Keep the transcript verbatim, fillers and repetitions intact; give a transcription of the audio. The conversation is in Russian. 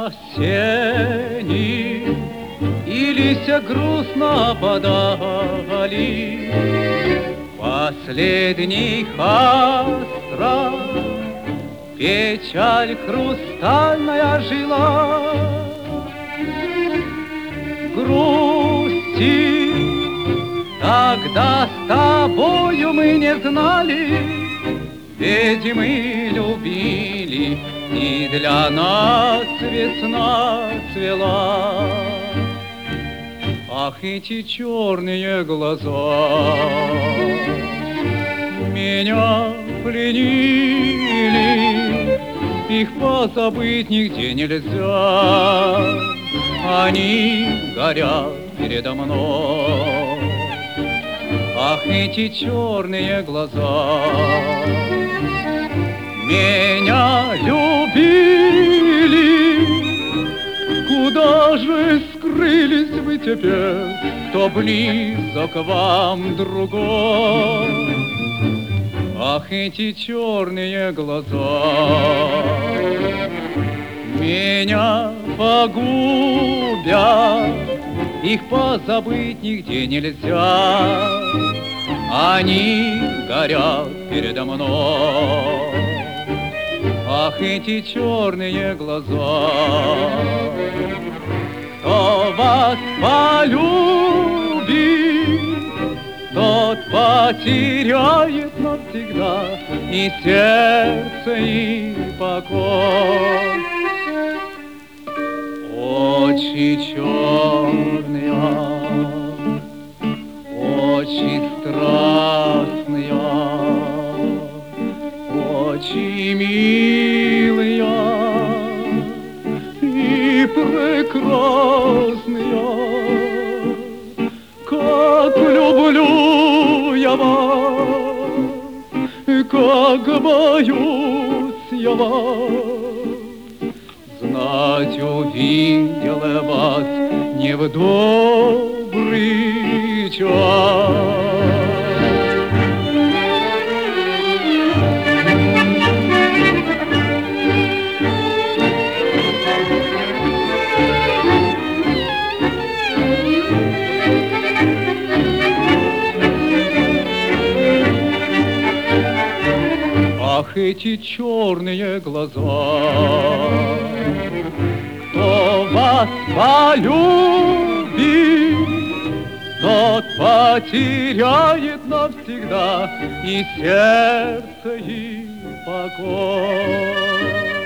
осени, и листья грустно подали. Последний остров, печаль хрустальная жила. Грусти тогда с тобою мы не знали, ведь мы любили, и для нас весна цвела. Ах, эти черные глаза меня пленили, их позабыть нигде нельзя. Они горят передо мной. Ах, эти черные глаза меня любили. Куда же скрылись вы теперь, кто близок вам другой? Ах, эти черные глаза меня погубят, их позабыть нигде нельзя. Они горят передо мной. Ах, эти черные глаза, кто вас полюбит, тот потеряет навсегда и сердце, и покой. Очи черные, очи страстные, очи милые и прекрасные. Как люблю я вас, как боюсь я вас. Знать увидел я вас не в добрый час. Ах, эти черные глаза, кто вас полюбит, тот потеряет навсегда и сердце, и покой.